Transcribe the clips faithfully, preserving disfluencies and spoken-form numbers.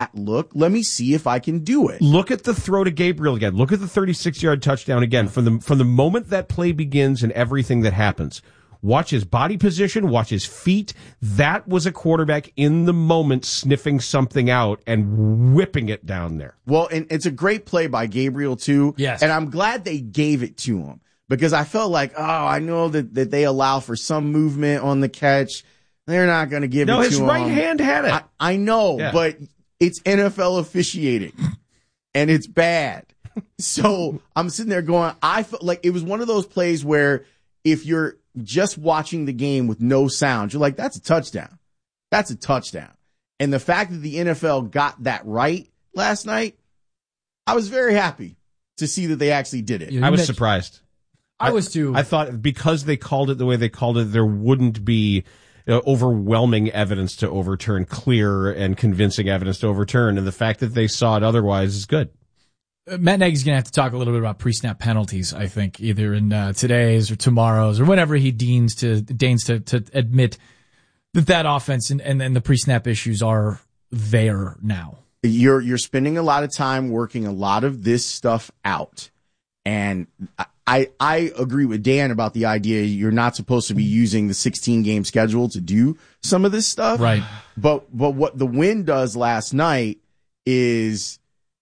that look. Let me see if I can do it. Look at the throw to Gabriel again. Look at the thirty-six-yard touchdown again. From the from the moment that play begins and everything that happens. Watch his body position, watch his feet. That was a quarterback in the moment sniffing something out and whipping it down there. Well, and it's a great play by Gabriel, too. Yes. And I'm glad they gave it to him because I felt like, oh, I know that, that they allow for some movement on the catch. They're not going to give no, it to him. No, his right hand had it. I, I know, yeah. But it's N F L officiating, and it's bad. So I'm sitting there going, I felt like it was one of those plays where if you're just watching the game with no sound, you're like, that's a touchdown. That's a touchdown. And the fact that the N F L got that right last night, I was very happy to see that they actually did it. I was surprised. I was too. I thought because they called it the way they called it, there wouldn't be uh, overwhelming evidence to overturn, clear and convincing evidence to overturn. And the fact that they saw it otherwise is good. Matt Nagy's going to have to talk a little bit about pre-snap penalties, I think, either in uh, today's or tomorrow's or whenever he deigns to deigns to, to admit that that offense and, and, and the pre-snap issues are there now. You're you're spending a lot of time working a lot of this stuff out. And I I agree with Dan about the idea you're not supposed to be using the sixteen-game schedule to do some of this stuff. Right. But but what the win does last night is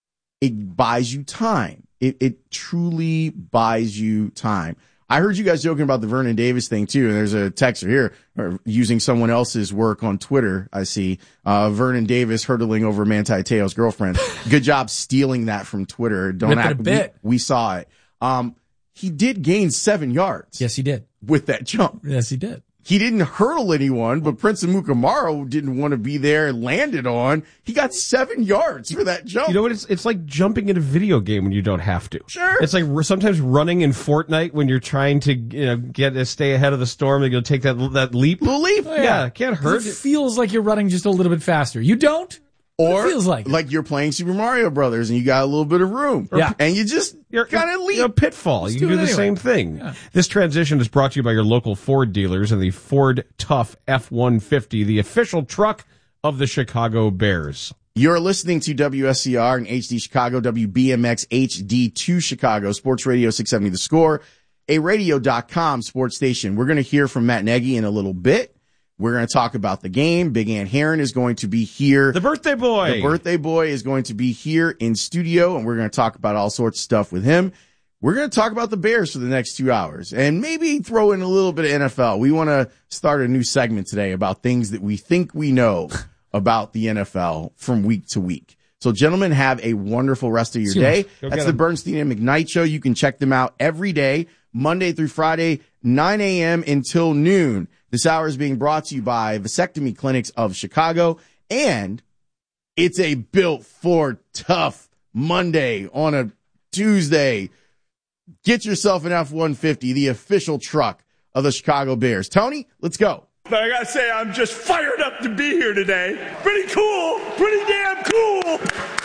it buys you time. It, it truly buys you time. I heard you guys joking about the Vernon Davis thing too. And there's a texter here or using someone else's work on Twitter. I see, uh, Vernon Davis hurdling over Manti Te'o's girlfriend. Good job stealing that from Twitter. Don't Rip it act. a bit. We, we saw it. Um, he did gain seven yards. Yes, he did. With that jump. Yes, he did. He didn't hurdle anyone, but Prince Amukamara didn't want to be there and landed on. He got seven yards for that jump. You know what? It's it's like jumping in a video game when you don't have to. Sure. It's like sometimes running in Fortnite when you're trying to you know get to stay ahead of the storm and you'll take that that leap. Little leap. Oh, yeah. yeah, it can't hurt. It feels like you're running just a little bit faster. You don't? Or it feels like, like you're playing Super Mario Brothers and you got a little bit of room. Yeah. And you just kind of leap. You're a pitfall. Let's you do can do it the anyway. same thing. Yeah. This transition is brought to you by your local Ford dealers and the Ford Tough F one fifty, the official truck of the Chicago Bears. You're listening to W S C R and H D Chicago, W B M X H D two Chicago, Sports Radio six seventy The Score, a radio dot com sports station. We're going to hear from Matt Nagy in a little bit. We're going to talk about the game. Big Ant Heron is going to be here. The birthday boy. The birthday boy is going to be here in studio, and we're going to talk about all sorts of stuff with him. We're going to talk about the Bears for the next two hours and maybe throw in a little bit of N F L. We want to start a new segment today about things that we think we know about the N F L from week to week. So, gentlemen, have a wonderful rest of your day. That's the Bernstein and McKnight Show. You can check them out every day, Monday through Friday, nine a.m. until noon. This hour is being brought to you by Vasectomy Clinics of Chicago, and it's a Built for Tough Monday on a Tuesday. Get yourself an F one fifty, the official truck of the Chicago Bears. Tony, let's go. But I gotta say, I'm just fired up to be here today. Pretty cool, pretty damn cool.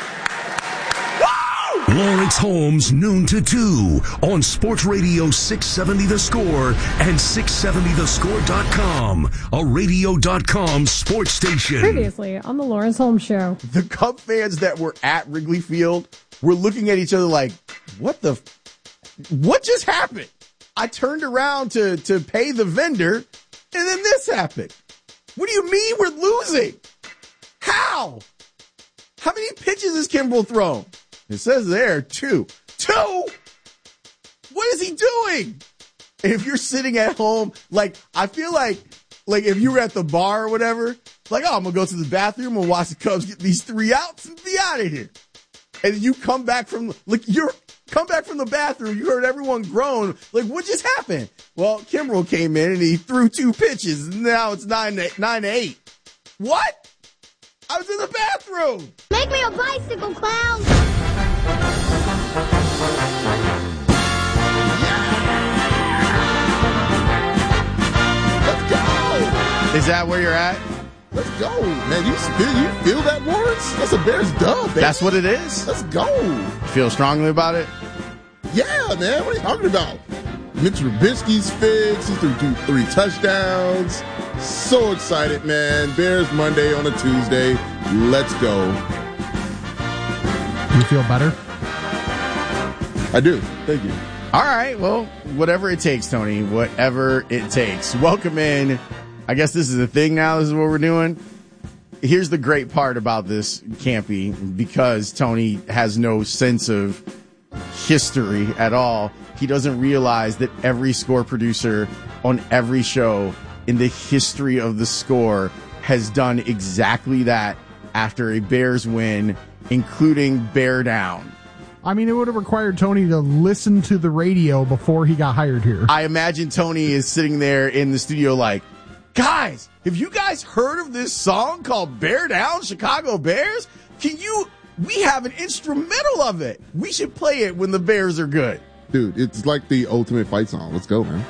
Lawrence Holmes, noon to two on Sports Radio six seventy The Score and six seventy the score dot com, a radio dot com sports station. Previously on the Lawrence Holmes Show. The Cub fans that were at Wrigley Field were looking at each other like, what the, what just happened? I turned around to, to pay the vendor and then this happened. What do you mean we're losing? How? How many pitches has Kimbrel thrown? It says there, two. Two? What is he doing? If you're sitting at home, like, I feel like, like if you were at the bar or whatever, like, oh, I'm going to go to the bathroom and watch the Cubs get these three outs and be out of here. And you come back from, like, you're, come back from the bathroom, you heard everyone groan, like, what just happened? Well, Kimbrel came in and he threw two pitches, and now it's nine to, nine to eight. What? I was in the bathroom. Make me a bicycle clown. Let's go. Is that where you're at? Let's go, man. You feel, you feel that, Lawrence? That's a Bears dub, baby. That's what it is? Let's go. You feel strongly about it? Yeah, man. What are you talking about? Mitch Trubisky's fixed. He threw two, three touchdowns. So excited, man. Bears Monday on a Tuesday. Let's go. You feel better? I do. Thank you. All right. Well, whatever it takes, Tony. Whatever it takes. Welcome in. I guess this is the thing now. This is what we're doing. Here's the great part about this, Campy, because Tony has no sense of history at all. He doesn't realize that every score producer on every show in the history of the score has done exactly that after a Bears win, including Bear Down. I mean, it would have required Tony to listen to the radio before he got hired here. I imagine Tony is sitting there in the studio like, guys, have you guys heard of this song called Bear Down, Chicago Bears? Can you, we have an instrumental of it. We should play it when the Bears are good. Dude, it's like the ultimate fight song. Let's go, man.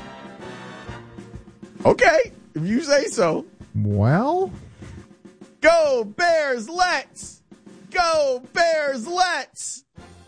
Okay, if you say so. Well, go Bears, let's! Go Bears, let's!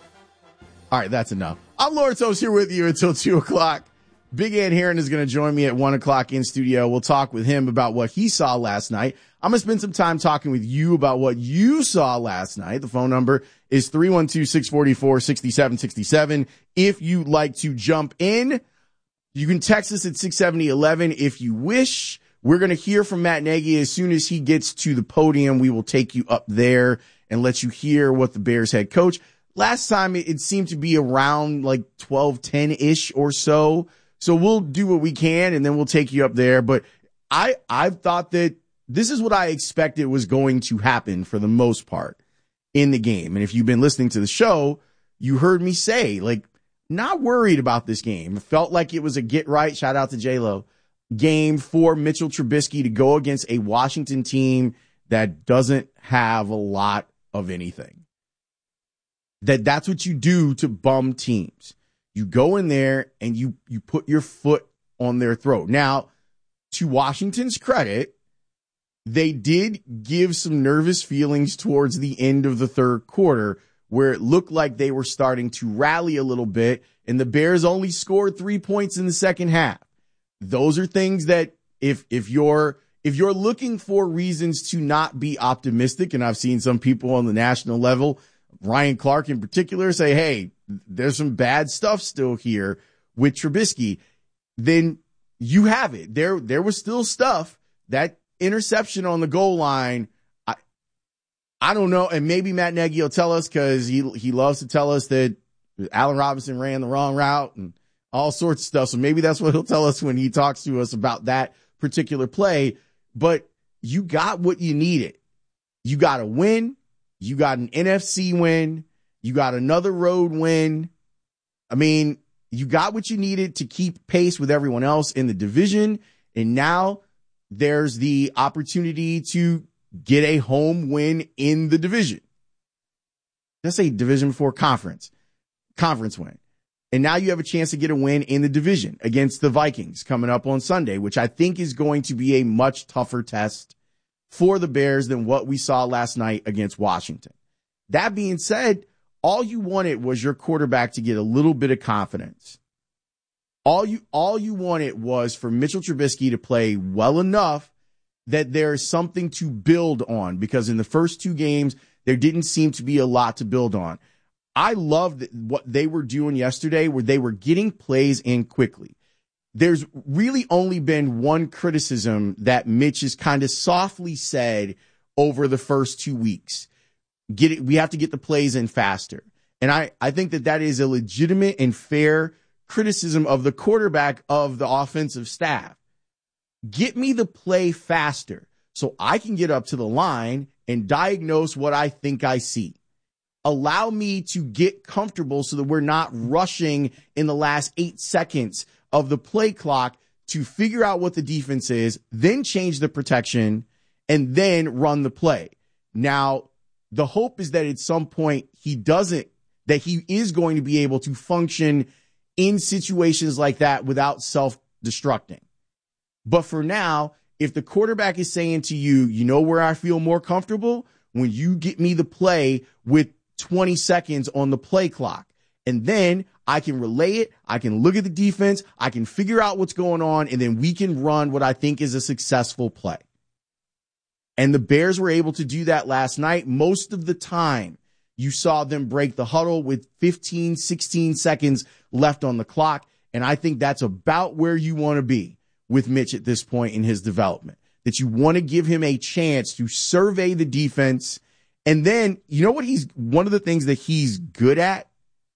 All right, that's enough. I'm Lawrence O's here with you until two o'clock. Big Ant Heron is going to join me at one o'clock in studio. We'll talk with him about what he saw last night. I'm going to spend some time talking with you about what you saw last night. The phone number is three one two, six four four, six seven six seven. If you'd like to jump in, you can text us at six seven zero one one if you wish. We're going to hear from Matt Nagy as soon as he gets to the podium. We will take you up there and let you hear what the Bears head coach. Last time it, it seemed to be around like twelve ten-ish or so. So we'll do what we can and then we'll take you up there. But I, I've thought that this is what I expected was going to happen for the most part in the game. And if you've been listening to the show, you heard me say, like, not worried about this game. It felt like it was a get right, shout out to J-Lo, game for Mitchell Trubisky to go against a Washington team that doesn't have a lot of anything. That that's what you do to bum teams. You go in there and you, you put your foot on their throat. Now, to Washington's credit, they did give some nervous feelings towards the end of the third quarter where it looked like they were starting to rally a little bit, and the Bears only scored three points in the second half. Those are things that if if you're if you're looking for reasons to not be optimistic, and I've seen some people on the national level, Ryan Clark in particular, say, hey, there's some bad stuff still here with Trubisky, then you have it. There, there was still stuff. That interception on the goal line, I, I don't know, and maybe Matt Nagy will tell us because he he loves to tell us that Allen Robinson ran the wrong route and all sorts of stuff. So maybe that's what he'll tell us when he talks to us about that particular play. But you got what you needed. You got a win. You got an N F C win. You got another road win. I mean, you got what you needed to keep pace with everyone else in the division. And now there's the opportunity to get a home win in the division. Let's say division before conference, conference win. And now you have a chance to get a win in the division against the Vikings coming up on Sunday, which I think is going to be a much tougher test for the Bears than what we saw last night against Washington. That being said, all you wanted was your quarterback to get a little bit of confidence. All you, all you wanted was for Mitchell Trubisky to play well enough that there is something to build on, because in the first two games, there didn't seem to be a lot to build on. I loved what they were doing yesterday where they were getting plays in quickly. There's really only been one criticism that Mitch has kind of softly said over the first two weeks. Get it, we have to get the plays in faster. And I, I think that that is a legitimate and fair criticism of the quarterback of the offensive staff. Get me the play faster so I can get up to the line and diagnose what I think I see. Allow me to get comfortable so that we're not rushing in the last eight seconds of the play clock to figure out what the defense is, then change the protection, and then run the play. Now, the hope is that at some point he doesn't, that he is going to be able to function in situations like that without self-destructing. But for now, if the quarterback is saying to you, you know where I feel more comfortable? When you get me the play with twenty seconds on the play clock. And then I can relay it. I can look at the defense. I can figure out what's going on. And then we can run what I think is a successful play. And the Bears were able to do that last night. Most of the time, You saw them break the huddle with fifteen, sixteen seconds left on the clock. And I think that's about where you want to be with Mitch at this point in his development, that you want to give him a chance to survey the defense. And then, you know what he's, one of the things that he's good at?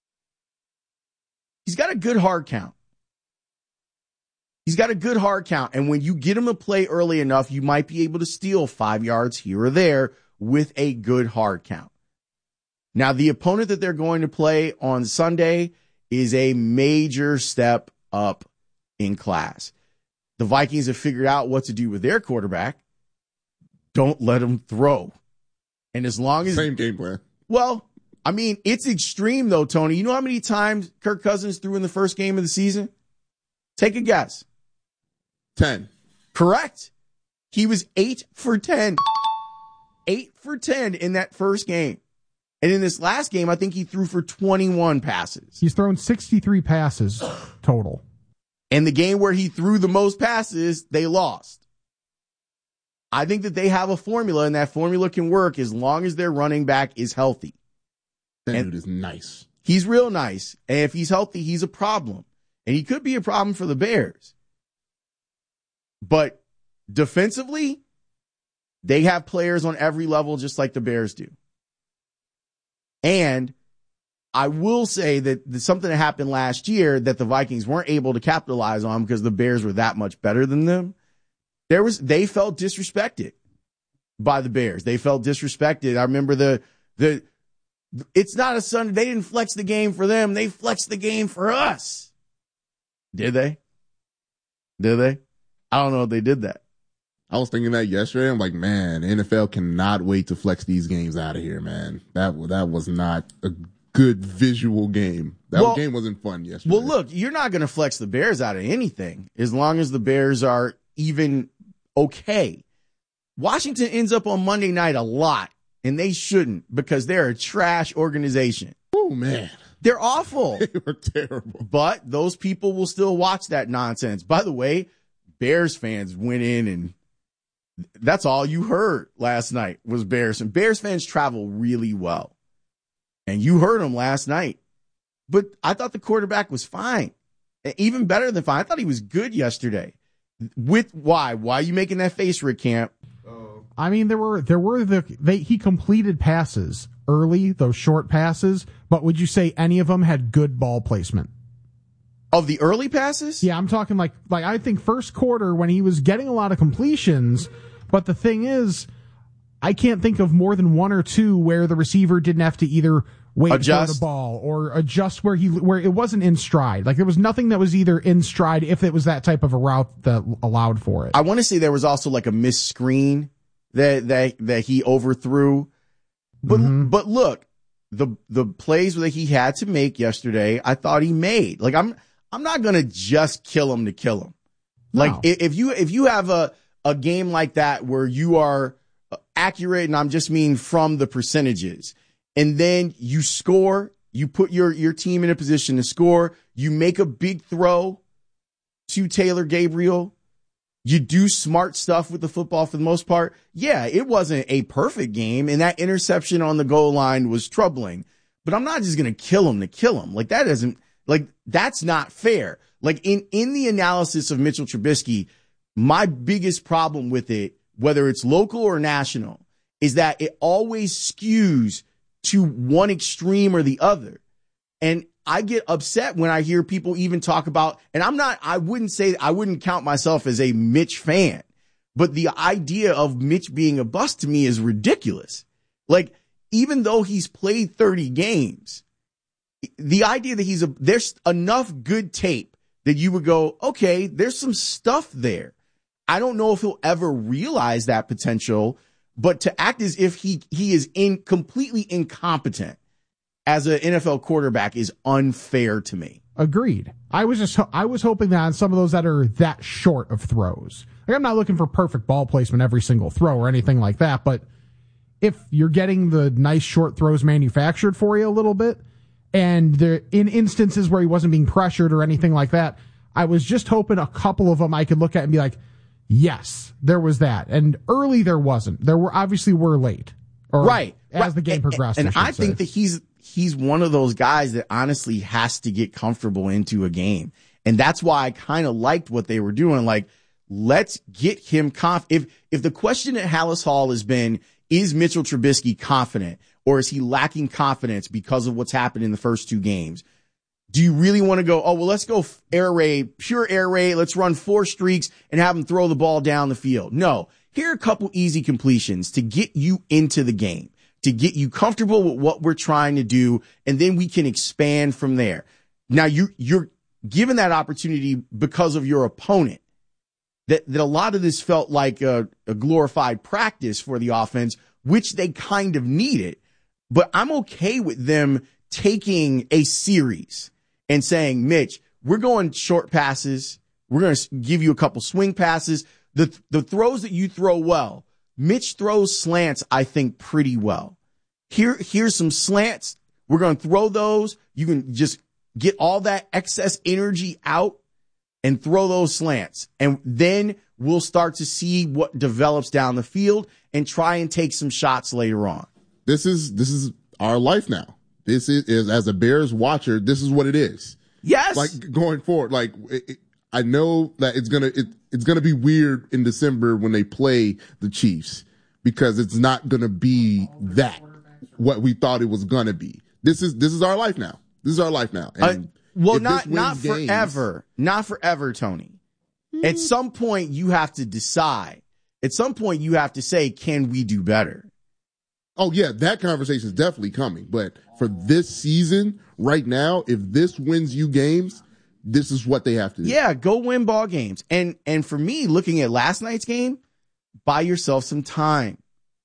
He's got a good hard count. He's got a good hard count. And when you get him to play early enough, you might be able to steal five yards here or there with a good hard count. Now, the opponent that they're going to play on Sunday is a major step up in class. The Vikings have figured out what to do with their quarterback. Don't let him throw. And as long as... Same game plan. Well, I mean, it's extreme though, Tony. You know how many times Kirk Cousins threw in the first game of the season? Take a guess. ten. Correct. He was eight for ten. Eight for ten in that first game. And in this last game, I think he threw for twenty-one passes. He's thrown sixty-three passes total. And the game where he threw the most passes, they lost. I think that they have a formula, and that formula can work as long as their running back is healthy. That and dude is nice. He's real nice. And if he's healthy, he's a problem. And he could be a problem for the Bears. But defensively, they have players on every level just like the Bears do. And I will say that something that happened last year that the Vikings weren't able to capitalize on because the Bears were that much better than them. There was, they felt disrespected by the Bears. They felt disrespected. I remember the, the, it's not a Sunday. They didn't flex the game for them. They flexed the game for us. Did they? Did they? I don't know if they did that. I was thinking that yesterday. I'm like, man, the N F L cannot wait to flex these games out of here, man. That that was not a good visual game. That well, game wasn't fun yesterday. Well, look, you're not going to flex the Bears out of anything as long as the Bears are even okay. Washington ends up on Monday night a lot, and they shouldn't because they're a trash organization. Oh, man. They're awful. They were terrible. But those people will still watch that nonsense. By the way, Bears fans went in and that's all you heard last night was Bears. And Bears fans travel really well. And you heard them last night. But I thought the quarterback was fine. Even better than fine. I thought he was good yesterday. With why? Why are you making that face, Rick Camp? Uh-oh. I mean, there were there were the they he completed passes early, those short passes, but would you say any of them had good ball placement? Of the early passes? Yeah, I'm talking like, like I think first quarter when he was getting a lot of completions, but the thing is, I can't think of more than one or two where the receiver didn't have to either wait adjust. for the ball or adjust where he, where it wasn't in stride. Like there was nothing that was either in stride if it was that type of a route that allowed for it. I want to say there was also like a missed screen that, that, that he overthrew. But, mm-hmm. but look, the, the plays that he had to make yesterday, I thought he made. Like I'm, I'm not going to just kill him to kill him. Like no. if you, if you have a, a game like that where you are accurate, and I'm just mean from the percentages, and then you score, you put your, your team in a position to score, you make a big throw to Taylor Gabriel, you do smart stuff with the football for the most part. Yeah, it wasn't a perfect game, and that interception on the goal line was troubling, but I'm not just going to kill him to kill him. Like that doesn't, like that's not fair. Like in, in the analysis of Mitchell Trubisky, my biggest problem with it, whether it's local or national, is that it always skews to one extreme or the other. And I get upset when I hear people even talk about, and I'm not, I wouldn't say, I wouldn't count myself as a Mitch fan, but the idea of Mitch being a bust to me is ridiculous. Like, even though he's played thirty games, the idea that he's a, there's enough good tape that you would go, okay, there's some stuff there. I don't know if he'll ever realize that potential, but to act as if he, he is in completely incompetent as an N F L quarterback is unfair to me. Agreed. I was just, I was hoping that on some of those that are that short of throws, like I'm not looking for perfect ball placement every single throw or anything like that, but if you're getting the nice short throws manufactured for you a little bit, and there, in instances where he wasn't being pressured or anything like that, I was just hoping a couple of them I could look at and be like, yes, there was that. And early there wasn't. There were obviously were late. Or right. as right. the game progressed. And, and I, I think say. that he's, he's one of those guys that honestly has to get comfortable into a game. And that's why I kind of liked what they were doing. Like, let's get him conf. If, if the question at Hallis Hall has been, is Mitchell Trubisky confident or is he lacking confidence because of what's happened in the first two games? Do you really want to go, oh, well, let's go air raid, pure air raid. Let's run four streaks and have him throw the ball down the field. No, here are a couple easy completions to get you into the game, to get you comfortable with what we're trying to do. And then we can expand from there. Now you, you're given that opportunity because of your opponent. That, that a lot of this felt like a, a glorified practice for the offense, which they kind of needed. But I'm okay with them taking a series and saying, Mitch, we're going short passes. We're going to give you a couple swing passes. The, the throws that you throw well, Mitch throws slants, I think, pretty well. Here, here's some slants. We're going to throw those. You can just get all that excess energy out and throw those slants. And then we'll start to see what develops down the field and try and take some shots later on. This is, this is our life now. This is, is as a Bears watcher, this is what it is. Yes. Like going forward, like it, it, I know that it's going to, it, it's going to be weird in December when they play the Chiefs because it's not going to be that what we thought it was going to be. This is, this is our life now. This is our life now. And uh, Well, not, not games, forever. Not forever, Tony. Mm-hmm. At some point, you have to decide. At some point, you have to say, can we do better? Oh, yeah, that conversation is definitely coming. But for this season, right now, if this wins you games, this is what they have to do. Yeah, go win ball games. And, and for me, looking at last night's game, buy yourself some time.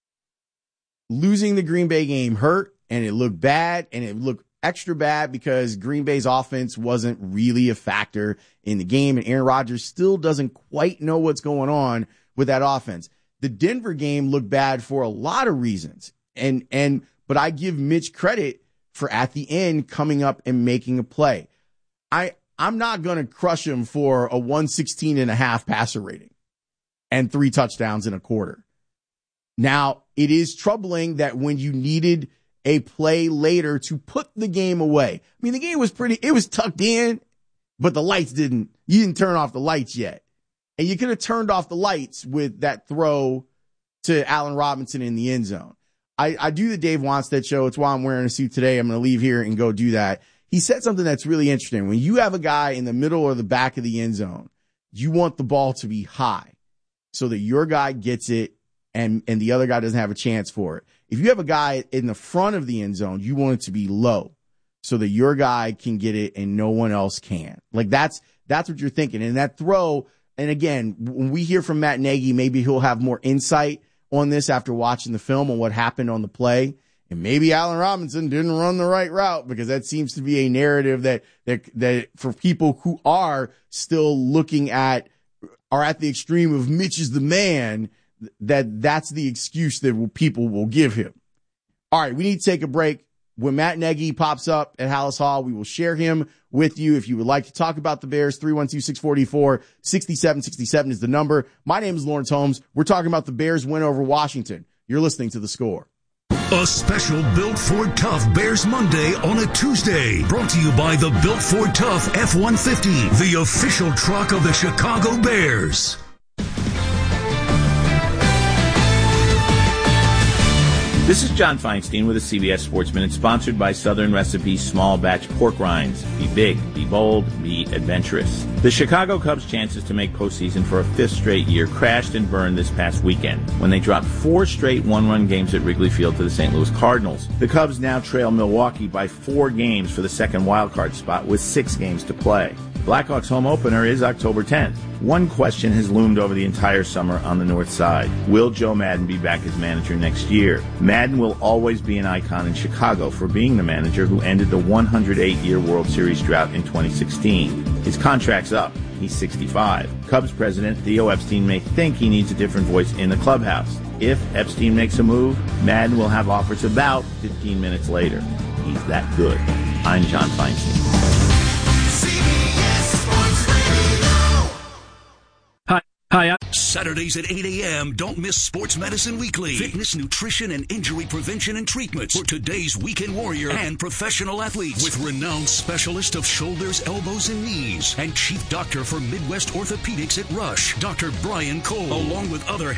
Losing the Green Bay game hurt, and it looked bad, and it looked extra bad because Green Bay's offense wasn't really a factor in the game, and Aaron Rodgers still doesn't quite know what's going on with that offense. The Denver game looked bad for a lot of reasons, and and but I give Mitch credit for at the end coming up and making a play. I I'm not going to crush him for a one sixteen and a half passer rating and three touchdowns in a quarter. Now, it is troubling that when you needed a play later to put the game away. I mean, the game was pretty, it was tucked in, but the lights didn't, you didn't turn off the lights yet. And you could have turned off the lights with that throw to Allen Robinson in the end zone. I, I do the Dave Wanstead show. It's why I'm wearing a suit today. I'm going to leave here and go do that. He said something that's really interesting. When you have a guy in the middle or the back of the end zone, you want the ball to be high so that your guy gets it and, and the other guy doesn't have a chance for it. If you have a guy in the front of the end zone, you want it to be low so that your guy can get it and no one else can. Like that's, that's what you're thinking. And that throw, and again, when we hear from Matt Nagy, maybe he'll have more insight on this after watching the film on what happened on the play. And maybe Allen Robinson didn't run the right route because that seems to be a narrative that, that, that for people who are still looking at, are at the extreme of Mitch is the man, that that's the excuse that people will give him. All right, we need to take a break. When Matt Nagy pops up at Hallis Hall, we will share him with you. If you would like to talk about the Bears, three one two, six four four, six seven six seven is the number. My name is Lawrence Holmes. We're talking about the Bears win over Washington. You're listening to The Score. A special Built Ford Tough Bears Monday on a Tuesday. Brought to you by the Built Ford Tough F one fifty, the official truck of the Chicago Bears. This is John Feinstein with a C B S Sports Minute, sponsored by Southern Recipes Small Batch Pork Rinds. Be big, be bold, be adventurous. The Chicago Cubs' chances to make postseason for a fifth straight year crashed and burned this past weekend when they dropped four straight one-run games at Wrigley Field to the Saint Louis Cardinals. The Cubs now trail Milwaukee by four games for the second wildcard spot with six games to play. Blackhawks' home opener is October tenth. One question has loomed over the entire summer on the north side. Will Joe Maddon be back as manager next year? Maddon will always be an icon in Chicago for being the manager who ended the one hundred eight year World Series drought in twenty sixteen. His contract's up. He's sixty-five. Cubs president Theo Epstein may think he needs a different voice in the clubhouse. If Epstein makes a move, Maddon will have offers about fifteen minutes later. He's that good. I'm John Feinstein. Hi, Hi, I'm Saturdays at eight a.m. Don't miss Sports Medicine Weekly. Fitness, nutrition, and injury prevention and treatments for today's weekend warrior and professional athletes. With renowned specialist of shoulders, elbows, and knees. And chief doctor for Midwest Orthopedics at Rush, Doctor Brian Cole. Along with other